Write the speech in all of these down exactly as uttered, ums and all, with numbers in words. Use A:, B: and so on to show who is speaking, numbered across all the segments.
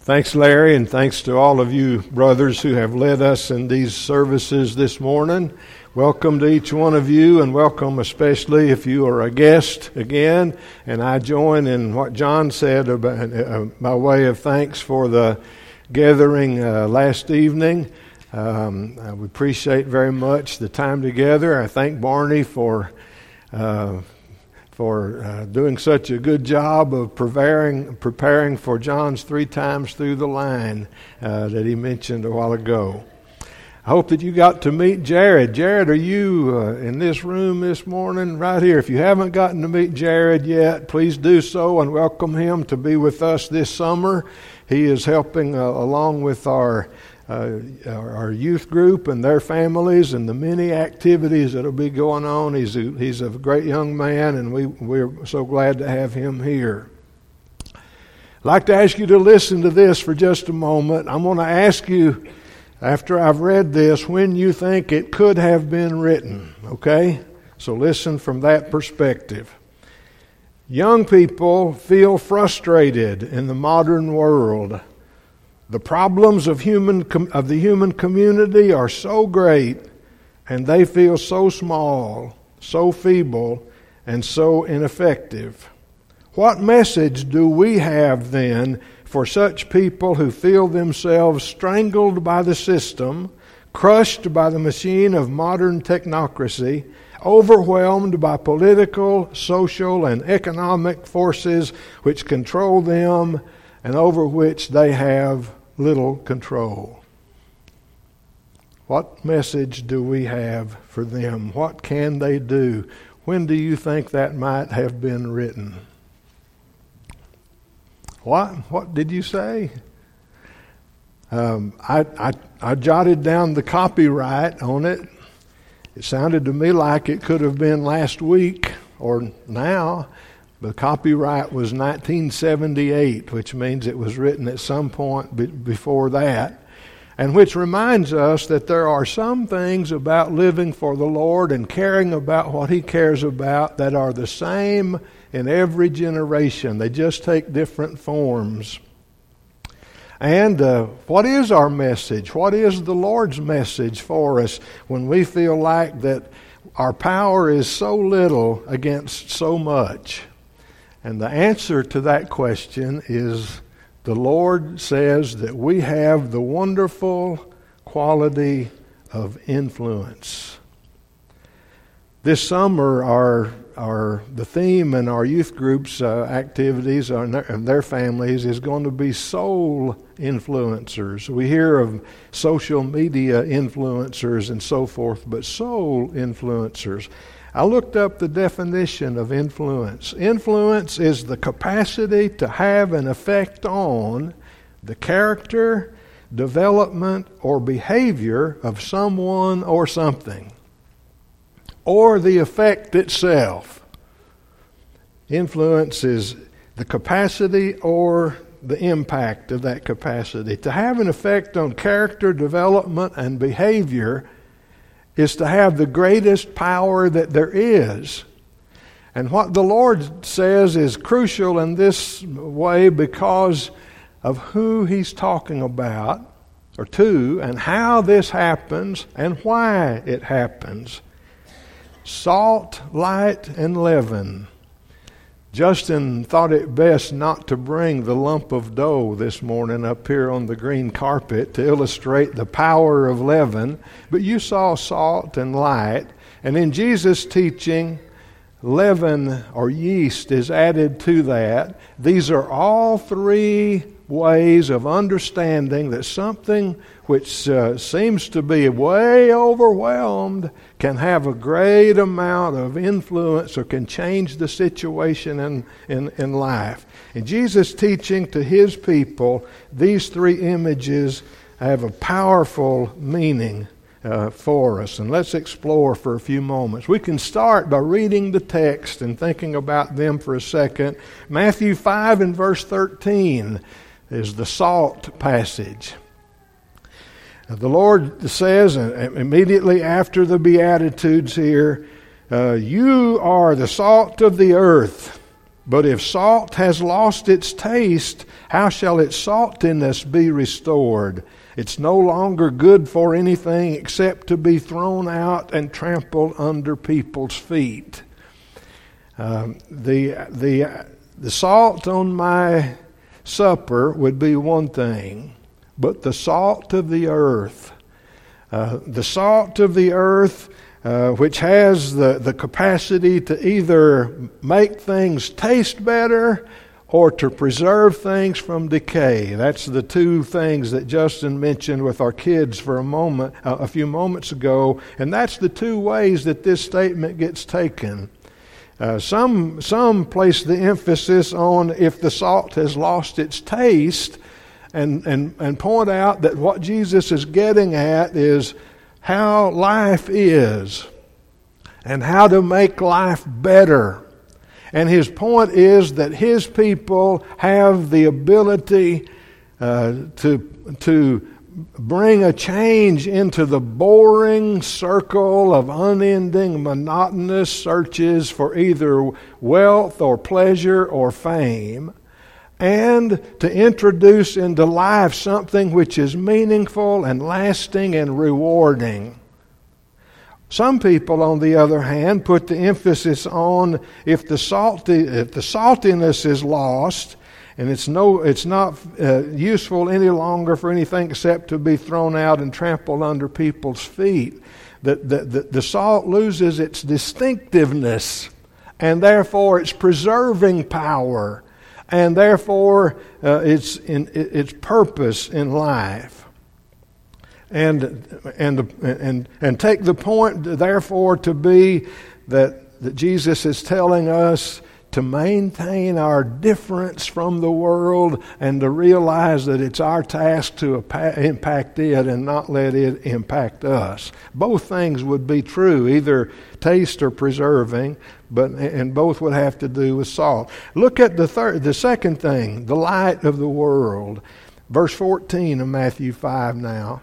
A: Thanks, Larry, and thanks to all of you brothers who have led us in these services this morning. Welcome to each one of you, and welcome especially if you are a guest again. And I join in what John said about, uh, by way of thanks for the gathering uh, last evening. Um, I would appreciate very much the time together. I thank Barney for uh, for uh, doing such a good job of preparing preparing for John's three times through the line uh, that he mentioned a while ago. I hope that you got to meet Jared. Jared, are you uh, in this room this morning? Right here. If you haven't gotten to meet Jared yet, please do so and welcome him to be with us this summer. He is helping uh, along with our Uh, our, our youth group and their families and the many activities that will be going on. He's a, he's a great young man, and we, we're so glad to have him here. I'd like to ask you to listen to this for just a moment. I'm going to ask you, after I've read this, when you think it could have been written, okay? So listen from that perspective. Young people feel frustrated in the modern world. The problems of human of the human community are so great, and they feel so small, so feeble, and so ineffective. What message do we have then for such people who feel themselves strangled by the system, crushed by the machine of modern technocracy, overwhelmed by political, social, and economic forces which control them and over which they have little control? What message do we have for them? What can they do? When do you think that might have been written? What? What did you say? Um, I, I, I jotted down the copyright on it. It sounded to me like it could have been last week or now. The copyright was nineteen seventy-eight, which means it was written at some point be- before that, and which reminds us that there are some things about living for the Lord and caring about what He cares about that are the same in every generation. They just take different forms. And uh, what is our message? What is the Lord's message for us when we feel like that our power is so little against so much? And the answer to that question is the Lord says that we have the wonderful quality of influence. This summer, our our the theme in our youth groups uh, activities and their, and their families is going to be soul influencers. We hear of social media influencers and so forth, but soul influencers. I looked up the definition of influence. Influence is the capacity to have an effect on the character, development, or behavior of someone or something, or the effect itself. Influence is the capacity or the impact of that capacity. To have an effect on character, development, and behavior is to have the greatest power that there is. And what the Lord says is crucial in this way because of who He's talking about, or to, and how this happens, and why it happens. Salt, light, and leaven. Justin thought it best not to bring the lump of dough this morning up here on the green carpet to illustrate the power of leaven, but you saw salt and light, and in Jesus' teaching, leaven or yeast is added to that. These are all three ways of understanding that something which uh, seems to be way overwhelmed can have a great amount of influence or can change the situation in, in, in life. In Jesus' teaching to His people, these three images have a powerful meaning uh, for us. And let's explore for a few moments. We can start by reading the text and thinking about them for a second. Matthew five and verse thirteen is the salt passage. The Lord says, immediately after the Beatitudes here, uh, you are the salt of the earth. But if salt has lost its taste, how shall its saltiness be restored? It's no longer good for anything except to be thrown out and trampled under people's feet. Um, the the the salt on my supper would be one thing, but the salt of the earth, uh, the salt of the earth. Uh, which has the, the capacity to either make things taste better or to preserve things from decay. That's the two things that Justin mentioned with our kids for a moment, uh, a few moments ago, and that's the two ways that this statement gets taken. Uh, some some place the emphasis on if the salt has lost its taste, and and and point out that what Jesus is getting at is how life is and how to make life better. And his point is that his people have the ability uh, to, to bring a change into the boring circle of unending, monotonous searches for either wealth or pleasure or fame, and to introduce into life something which is meaningful and lasting and rewarding. Some people, on the other hand, put the emphasis on if the salty, if the saltiness is lost, and it's no, it's not uh, useful any longer for anything except to be thrown out and trampled under people's feet. That the, the, the salt loses its distinctiveness, and therefore its preserving power, and therefore uh, its in, its purpose in life, and and and and take the point therefore to be that that Jesus is telling us to maintain our difference from the world and to realize that it's our task to impact it and not let it impact us. Both things would be true, either taste or preserving, but and both would have to do with salt. Look at the third, the second thing, the light of the world. Verse fourteen of Matthew five now.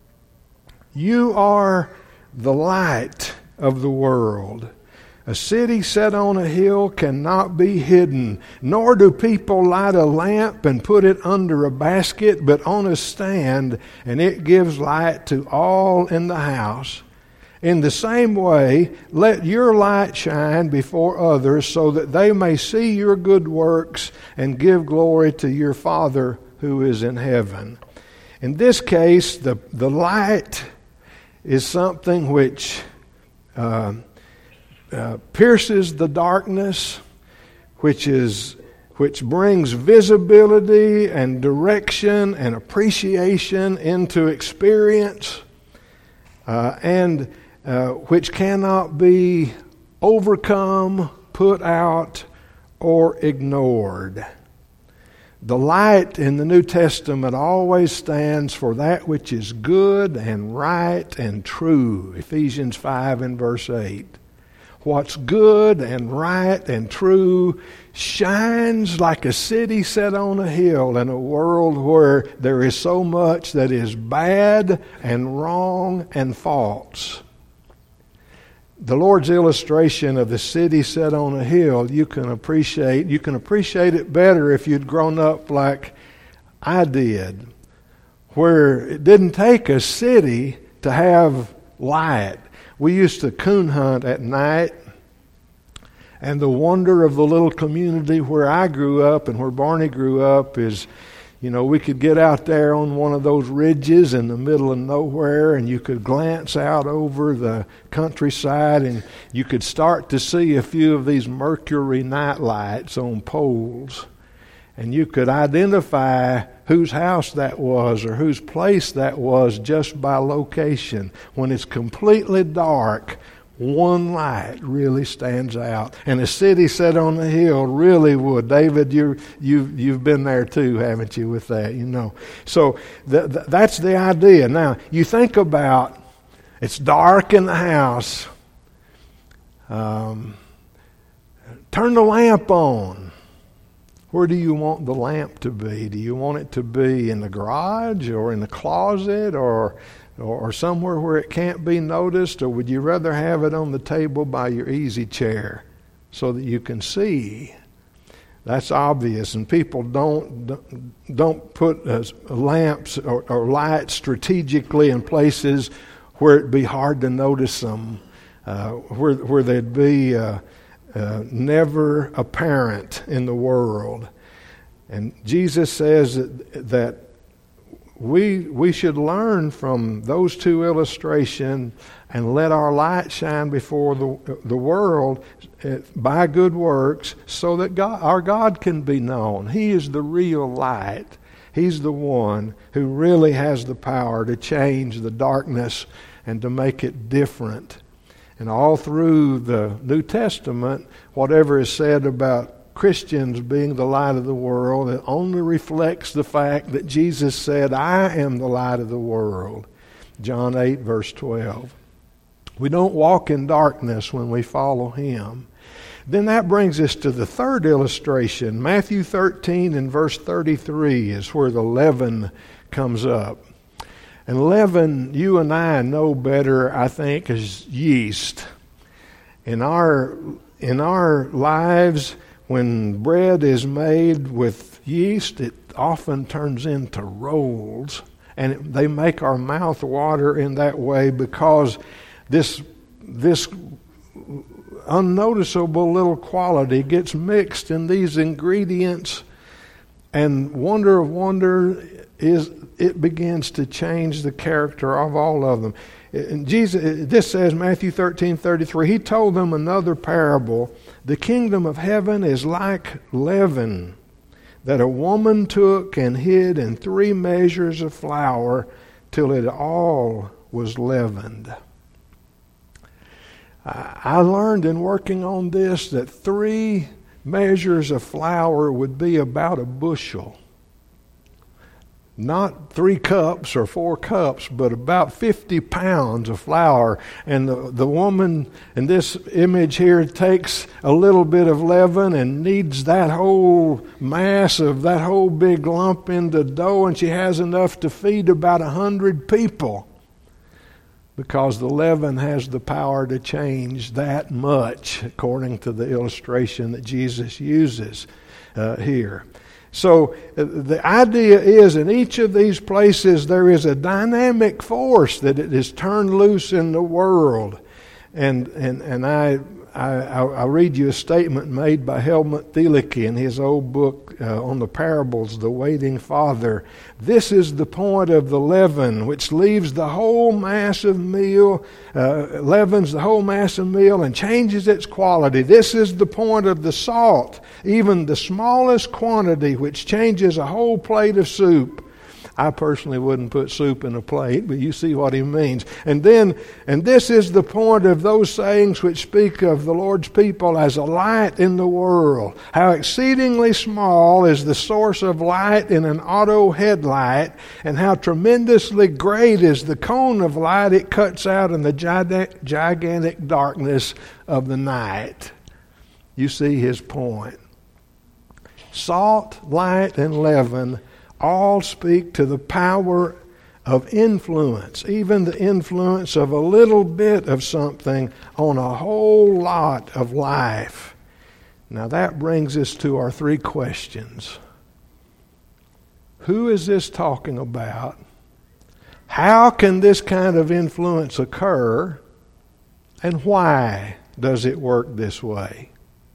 A: You are the light of the world. A city set on a hill cannot be hidden, nor do people light a lamp and put it under a basket, but on a stand, and it gives light to all in the house. In the same way, let your light shine before others, so that they may see your good works and give glory to your Father who is in heaven. In this case, the, the light is something which uh, uh, pierces the darkness, which is which brings visibility and direction and appreciation into experience, uh, and uh, which cannot be overcome, put out, or ignored. The light in the New Testament always stands for that which is good and right and true. Ephesians five and verse eight. What's good and right and true shines like a city set on a hill in a world where there is so much that is bad and wrong and false. The Lord's illustration of the city set on a hill, you can appreciate, you can appreciate it better if you'd grown up like I did, where it didn't take a city to have light. We used to coon hunt at night, and the wonder of the little community where I grew up and where Barney grew up is, you know, we could get out there on one of those ridges in the middle of nowhere, and you could glance out over the countryside, and you could start to see a few of these mercury night lights on poles. And you could identify whose house that was or whose place that was just by location. When it's completely dark, one light really stands out. And a city set on a hill really would. David, you you've, you've been there too, haven't you, with that, you know. So th- th- that's the idea. Now, you think about, it's dark in the house. Um, turn the lamp on. Where do you want the lamp to be? Do you want it to be in the garage or in the closet or or somewhere where it can't be noticed, or would you rather have it on the table by your easy chair so that you can see? That's obvious, and people don't don't put uh, lamps or, or lights strategically in places where it'd be hard to notice them, uh, where where they'd be uh, uh, never apparent in the world. And Jesus says that, that we we should learn from those two illustrations and let our light shine before the the world by good works, so that God, our God can be known. He is the real light. He's the one who really has the power to change the darkness and to make it different. And all through the New Testament, whatever is said about Christians being the light of the world, it only reflects the fact that Jesus said, I am the light of the world. John eight, verse twelve. We don't walk in darkness when we follow Him. Then that brings us to the third illustration. Matthew thirteen and verse thirty-three is where the leaven comes up. And leaven, you and I know better, I think, as yeast. In our, in our lives, when bread is made with yeast, it often turns into rolls. And it, they make our mouth water in that way because this this unnoticeable little quality gets mixed in these ingredients, and wonder of wonder is it begins to change the character of all of them. And Jesus, this says Matthew thirteen thirty-three, He told them another parable. The kingdom of heaven is like leaven that a woman took and hid in three measures of flour till it all was leavened. I learned in working on this that three measures of flour would be about a bushel. Not three cups or four cups, but about fifty pounds of flour. And the, the woman in this image here takes a little bit of leaven and kneads that whole mass of that whole big lump into dough, and she has enough to feed about a hundred people. Because the leaven has the power to change that much, according to the illustration that Jesus uses uh, here. So uh, the idea is, in each of these places, there is a dynamic force that it is turned loose in the world. And and and I I I'll read you a statement made by Helmut Thielicke in his old book uh, on the parables, The Waiting Father. This is the point of the leaven, which leaves the whole mass of meal, uh, leavens the whole mass of meal and changes its quality. This is the point of the salt, even the smallest quantity, which changes a whole plate of soup. I personally wouldn't put soup in a plate, but you see what he means. And then, and this is the point of those sayings which speak of the Lord's people as a light in the world. How exceedingly small is the source of light in an auto headlight, and how tremendously great is the cone of light it cuts out in the gigantic darkness of the night. You see his point. Salt, light, and leaven all speak to the power of influence, even the influence of a little bit of something on a whole lot of life. Now that brings us to our three questions. Who is this talking about? How can this kind of influence occur? And why does it work this way?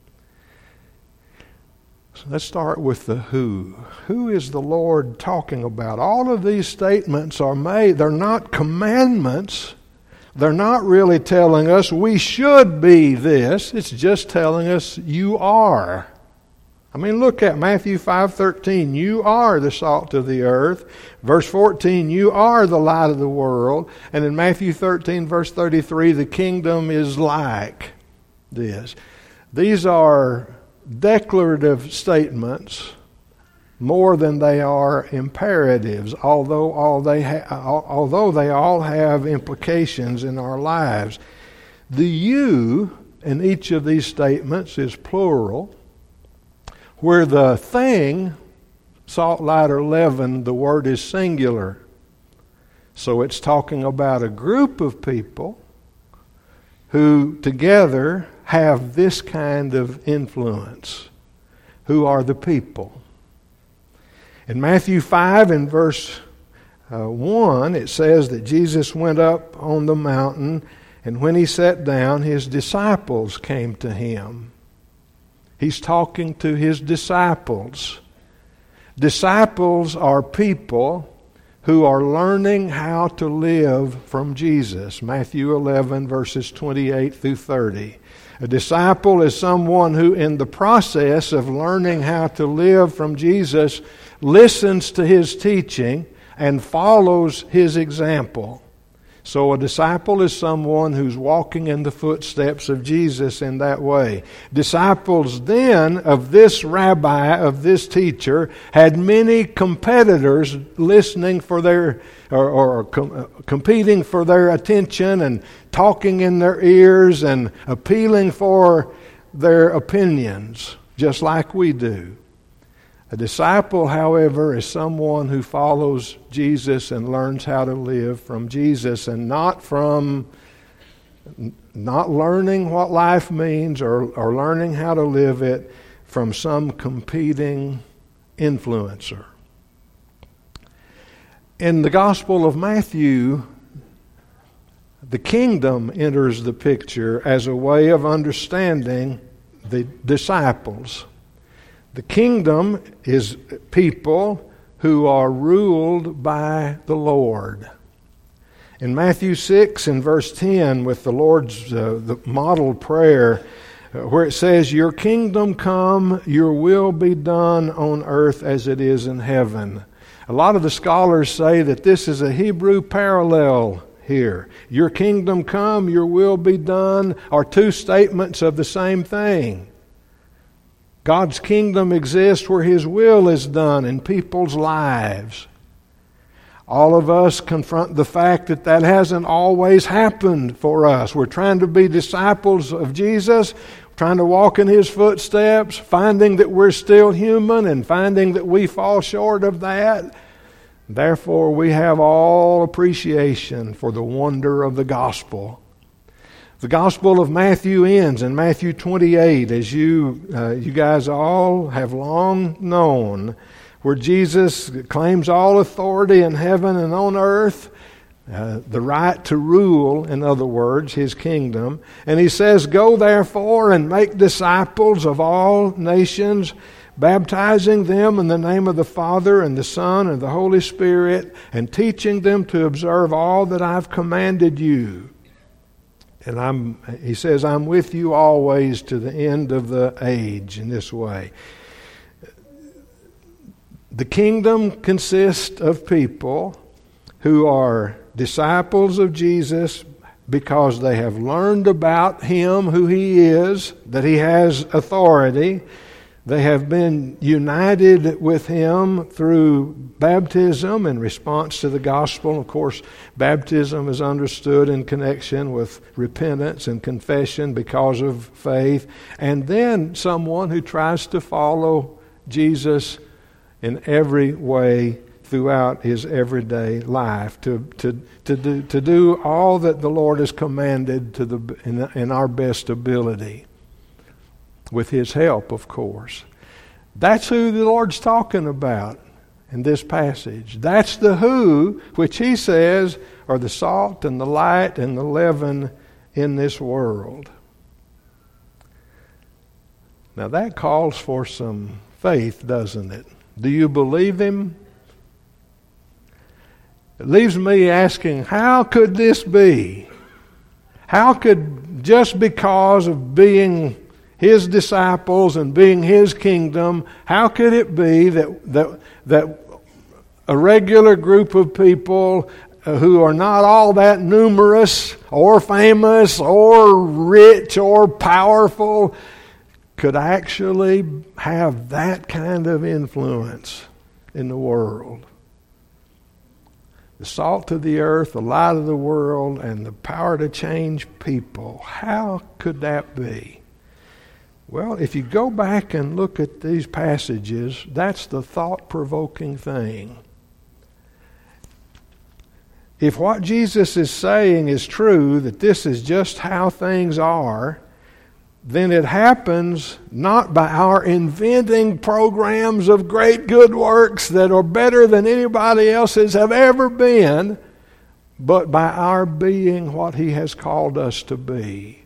A: Let's start with the who. Who is the Lord talking about? All of these statements are made. They're not commandments. They're not really telling us we should be this. It's just telling us you are. I mean, look at Matthew five thirteen. You are the salt of the earth. Verse fourteen, you are the light of the world. And in Matthew thirteen, verse thirty-three, the kingdom is like this. These are declarative statements more than they are imperatives, although all they ha- although they all have implications in our lives. The you in each of these statements is plural, where the thing, salt, light, or leaven, the word is singular. So it's talking about a group of people who together have this kind of influence. Who are the people? In Matthew five and verse uh, one, it says that Jesus went up on the mountain, and when he sat down, his disciples came to him. He's talking to his disciples. Disciples are people who are learning how to live from Jesus. Matthew eleven, verses twenty-eight through thirty. A disciple is someone who, in the process of learning how to live from Jesus, listens to his teaching and follows his example. So a disciple is someone who's walking in the footsteps of Jesus in that way. Disciples then of this rabbi, of this teacher, had many competitors listening for their, or, or com- competing for their attention and talking in their ears and appealing for their opinions, just like we do. A disciple, however, is someone who follows Jesus and learns how to live from Jesus, and not from not learning what life means or, or learning how to live it from some competing influencer. In the Gospel of Matthew, the kingdom enters the picture as a way of understanding the disciples. The kingdom is people who are ruled by the Lord. In Matthew six and verse ten, with the Lord's uh, the model prayer, uh, where it says, "Your kingdom come, your will be done on earth as it is in heaven." A lot of the scholars say that this is a Hebrew parallel here. Your kingdom come, your will be done are two statements of the same thing. God's kingdom exists where His will is done in people's lives. All of us confront the fact that that hasn't always happened for us. We're trying to be disciples of Jesus, trying to walk in His footsteps, finding that we're still human and finding that we fall short of that. Therefore, we have all appreciation for the wonder of the gospel. The Gospel of Matthew ends in Matthew twenty-eight, as you uh, you guys all have long known, where Jesus claims all authority in heaven and on earth, uh, the right to rule, in other words, His kingdom. And He says, "Go therefore and make disciples of all nations, baptizing them in the name of the Father and the Son and the Holy Spirit, and teaching them to observe all that I've commanded you. And I'm," He says, "I'm with you always to the end of the age," in this way. The kingdom consists of people who are disciples of Jesus because they have learned about Him, who He is, that He has authority. They have been united with Him through baptism in response to the gospel. Of course, baptism is understood in connection with repentance and confession because of faith. And then someone who tries to follow Jesus in every way throughout his everyday life, to to to do to do all that the Lord has commanded to the in, in our best ability, with His help, of course. That's who the Lord's talking about in this passage. That's the who, which He says are the salt and the light and the leaven in this world. Now that calls for some faith, doesn't it? Do you believe Him? It leaves me asking, how could this be? How could, just because of being His disciples and being His kingdom, how could it be that that, that a regular group of people who are not all that numerous or famous or rich or powerful could actually have that kind of influence in the world? The salt of the earth, the light of the world, and the power to change people. How could that be? Well, if you go back and look at these passages, that's the thought-provoking thing. If what Jesus is saying is true, that this is just how things are, then it happens not by our inventing programs of great good works that are better than anybody else's have ever been, but by our being what He has called us to be.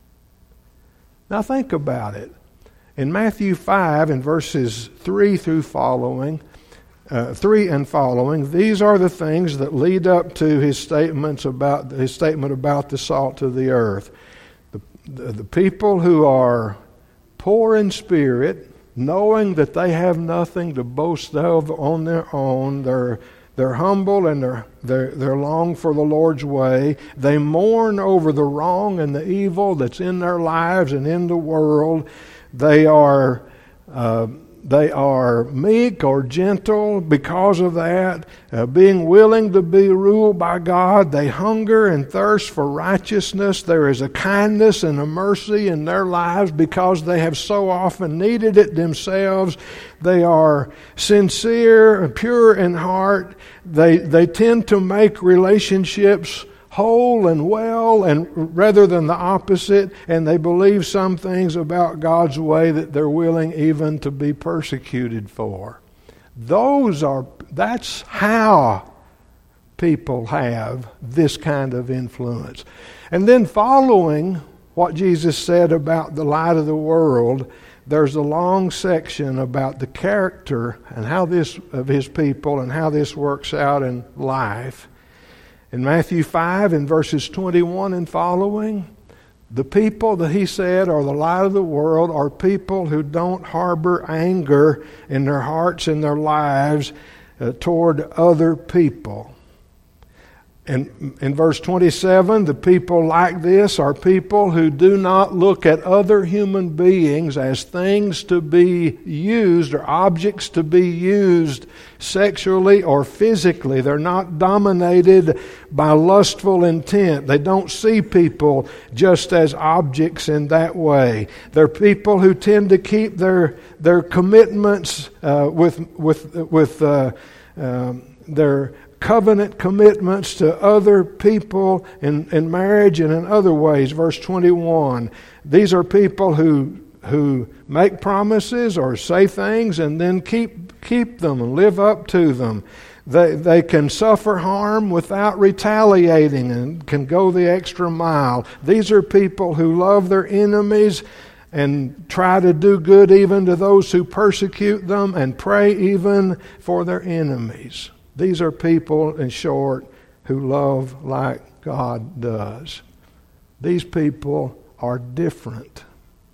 A: Now think about it. In Matthew five, in verses three through following, uh, three and following, these are the things that lead up to his statements about his statement about the salt of the earth. The, the, the people who are poor in spirit, knowing that they have nothing to boast of on their own, they're They're humble and they're, they're, they're long for the Lord's way. They mourn over the wrong and the evil that's in their lives and in the world. They are uh, they are meek or gentle because of that, uh, being willing to be ruled by God. They hunger and thirst for righteousness. There is a kindness and a mercy in their lives because they have so often needed it themselves. They are sincere and pure in heart. They they tend to make relationships whole and well, and rather than the opposite, and they believe some things about God's way that they're willing even to be persecuted for. Those are that's how people have this kind of influence. And then following what Jesus said about the light of the world, there's a long section about the character and how this of His people and how this works out in life. In Matthew five, in verses twenty-one and following, the people that He said are the light of the world are people who don't harbor anger in their hearts and their lives uh, toward other people. And in verse twenty-seven, the people like this are people who do not look at other human beings as things to be used or objects to be used sexually or physically. They're not dominated by lustful intent. They don't see people just as objects in that way. They're people who tend to keep their their commitments uh, with with with uh, uh, their covenant commitments to other people in, in marriage and in other ways. Verse twenty-one, these are people who who make promises or say things and then keep keep them and live up to them. They they can suffer harm without retaliating and can go the extra mile. These are people who love their enemies and try to do good even to those who persecute them and pray even for their enemies. These are people, in short, who love like God does. These people are different.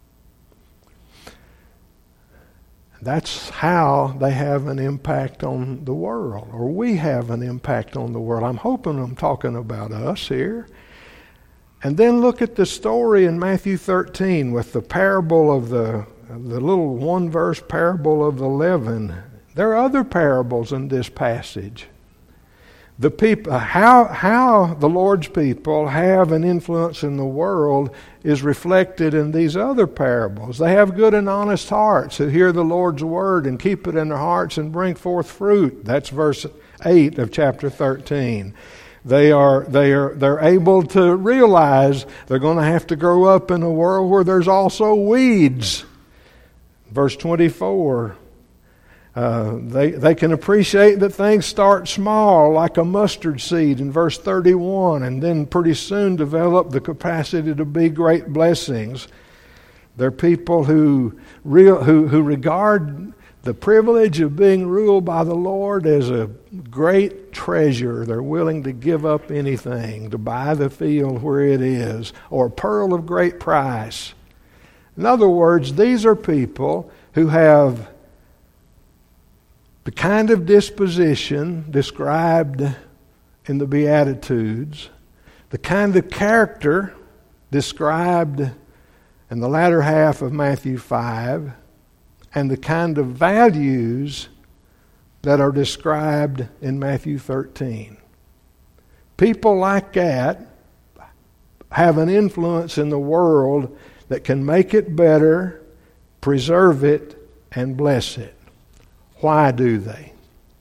A: That's how they have an impact on the world, or we have an impact on the world. I'm hoping I'm talking about us here. And then look at the story in Matthew thirteen with the parable of the, the little one-verse parable of the leaven. There are other parables in this passage. The people, how how the Lord's people have an influence in the world is reflected in these other parables. They have good and honest hearts who hear the Lord's word and keep it in their hearts and bring forth fruit. That's verse eight of chapter thirteen. They are they are they're able to realize they're going to have to grow up in a world where there's also weeds. Verse twenty-four. Uh, they they can appreciate that things start small, like a mustard seed in verse thirty-one, and then pretty soon develop the capacity to be great blessings. They're people who real who who regard the privilege of being ruled by the Lord as a great treasure. They're willing to give up anything to buy the field where it is, or a pearl of great price. In other words, these are people who have the kind of disposition described in the Beatitudes, the kind of character described in the latter half of Matthew five, and the kind of values that are described in Matthew thirteen. People like that have an influence in the world that can make it better, preserve it, and bless it. Why do they?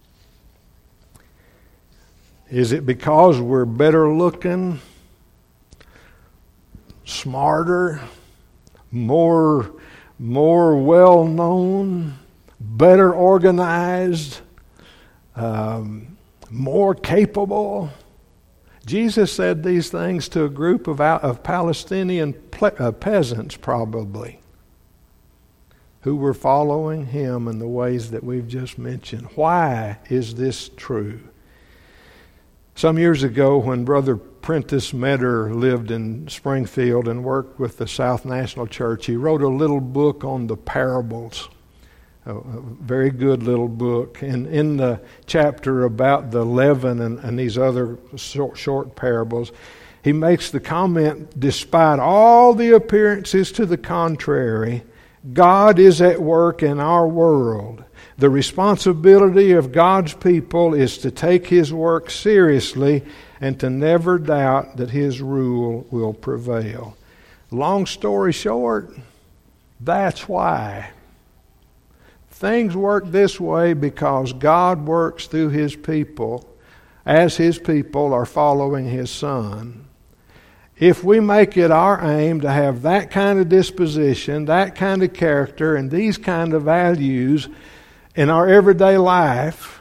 A: Is it because we're better looking, smarter, more, more well-known, better organized, um, more capable. Jesus said these things to a group of, of Palestinian ple- uh, peasants, probably, who were following him in the ways that we've just mentioned. Why is this true? Some years ago, when Brother Prentice Metter lived in Springfield and worked with the South National Church, he wrote a little book on the parables. A very good little book. And in the chapter about the leaven and, and these other short, short parables, he makes the comment, despite all the appearances to the contrary, God is at work in our world. The responsibility of God's people is to take His work seriously and to never doubt that His rule will prevail. Long story short, that's why. Things work this way because God works through His people as His people are following His Son. If we make it our aim to have that kind of disposition, that kind of character, and these kind of values in our everyday life,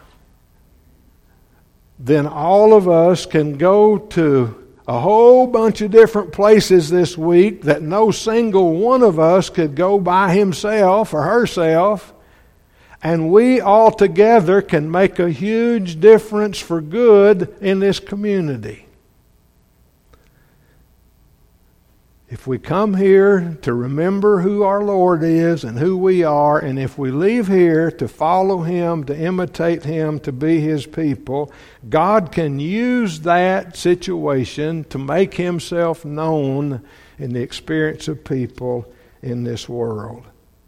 A: then all of us can go to a whole bunch of different places this week that no single one of us could go by himself or herself. And we all together can make a huge difference for good in this community. If we come here to remember who our Lord is and who we are, and if we leave here to follow Him, to imitate Him, to be His people, God can use that situation to make Himself known in the experience of people in this world.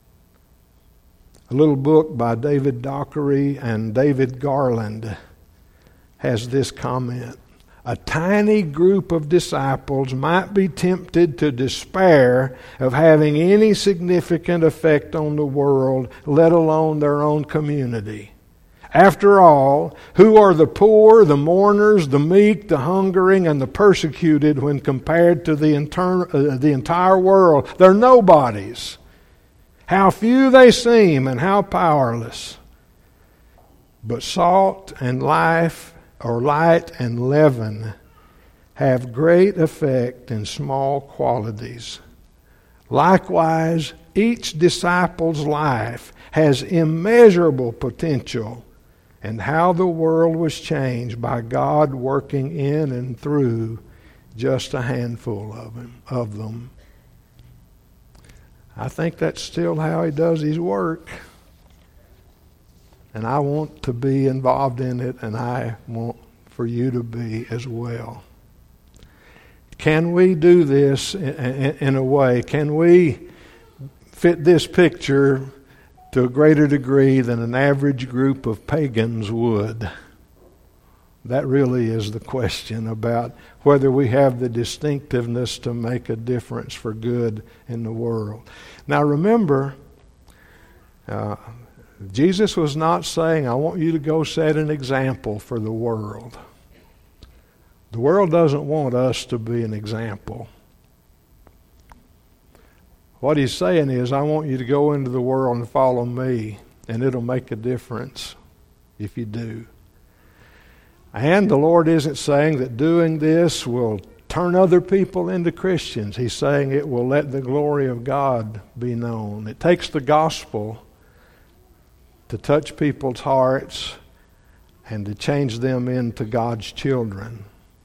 A: A little book by David Dockery and David Garland has this comment. A tiny group of disciples might be tempted to despair of having any significant effect on the world, let alone their own community. After all, who are the poor, the mourners, the meek, the hungering, and the persecuted when compared to the, inter- uh, the entire world? They're nobodies. How few they seem and how powerless. But salt and life, or light and leaven, have great effect in small qualities. Likewise, each disciple's life has immeasurable potential, and how the world was changed by God working in and through just a handful of them. Of them. I think that's still how He does His work. And I want to be involved in it, and I want for you to be as well. Can we do this in, in, in a way? Can we fit this picture to a greater degree than an average group of pagans would? That really is the question about whether we have the distinctiveness to make a difference for good in the world. Now remember, uh, Jesus was not saying, I want you to go set an example for the world. The world doesn't want us to be an example. What He's saying is, I want you to go into the world and follow me, and it'll make a difference if you do. And the Lord isn't saying that doing this will turn other people into Christians. He's saying it will let the glory of God be known. It takes the gospel to touch people's hearts and to change them into God's children.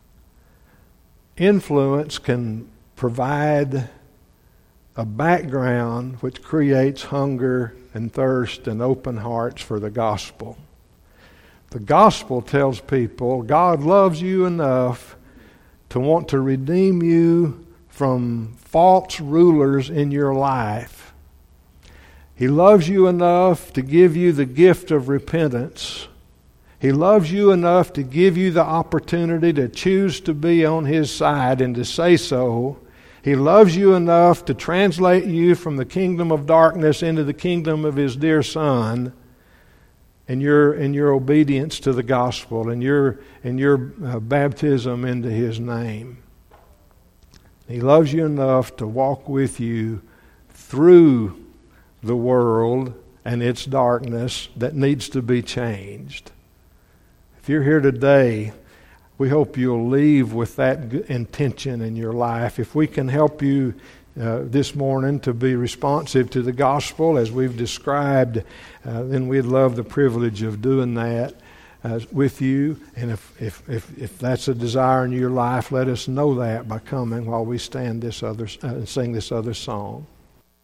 A: Influence can provide a background which creates hunger and thirst and open hearts for the gospel. The gospel tells people God loves you enough to want to redeem you from false rulers in your life. He loves you enough to give you the gift of repentance. He loves you enough to give you the opportunity to choose to be on His side and to say so. He loves you enough to translate you from the kingdom of darkness into the kingdom of His dear Son. In your in your obedience to the gospel, and your in your uh, baptism into His name. He loves you enough to walk with you through the world and its darkness that needs to be changed. If you're here today, we hope you'll leave with that intention in your life. If we can help you uh, this morning to be responsive to the gospel as we've described, uh, then we'd love the privilege of doing that uh, with you. And if, if, if, if that's a desire in your life, let us know that by coming while we stand this other uh, and sing this other song.